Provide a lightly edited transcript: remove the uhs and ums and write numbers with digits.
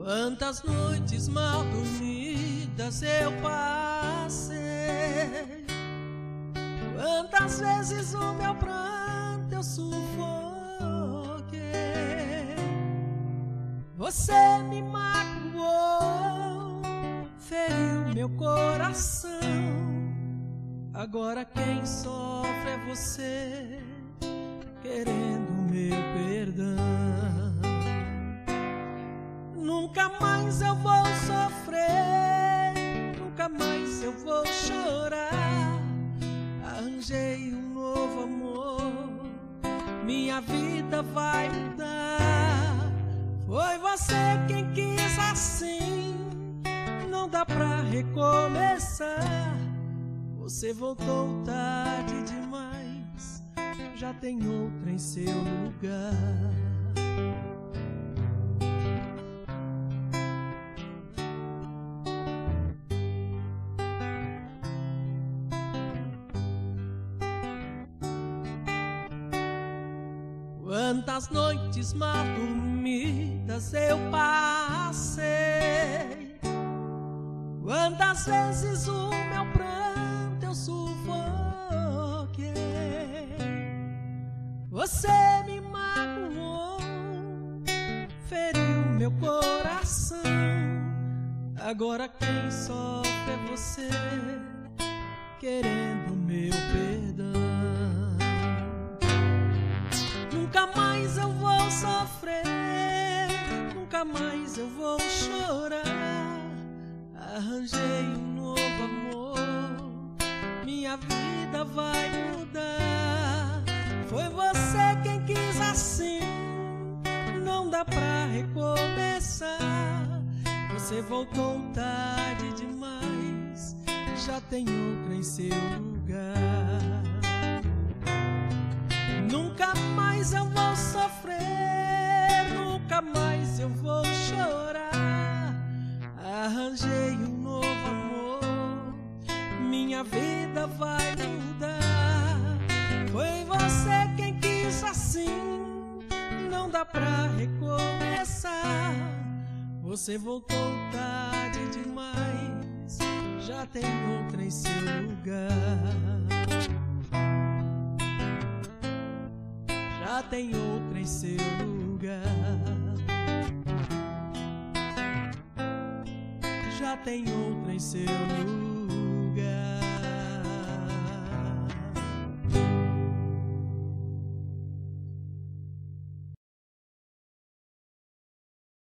Quantas noites mal dormidas eu passei, quantas vezes o meu pranto eu sufoquei. Você me magoou, feriu meu coração. Agora quem sofre é você, querendo meu perdão. Nunca mais eu vou sofrer, nunca mais eu vou chorar. Arranjei um novo amor, minha vida vai mudar. Foi você quem quis assim, não dá pra recomeçar. Você voltou tarde demais, já tem outra em seu lugar. Quantas noites mal dormidas eu passei, quantas vezes o meu pranto eu sufoquei. Você me magoou, feriu meu coração. Agora quem sofre é você, querendo meu perdão. Nunca mais eu vou sofrer, nunca mais eu vou chorar. Arranjei um novo amor, minha vida vai mudar. Foi você quem quis assim, não dá pra recomeçar. Você voltou tarde demais, já tem outra em seu lugar. Nunca mais eu vou sofrer, nunca mais eu vou chorar. Arranjei um novo amor, minha vida vai mudar. Foi você quem quis assim, não dá pra recomeçar. Você voltou tarde demais, já tem outra em seu lugar. Já tem outra em seu lugar. Já tem outra em seu lugar.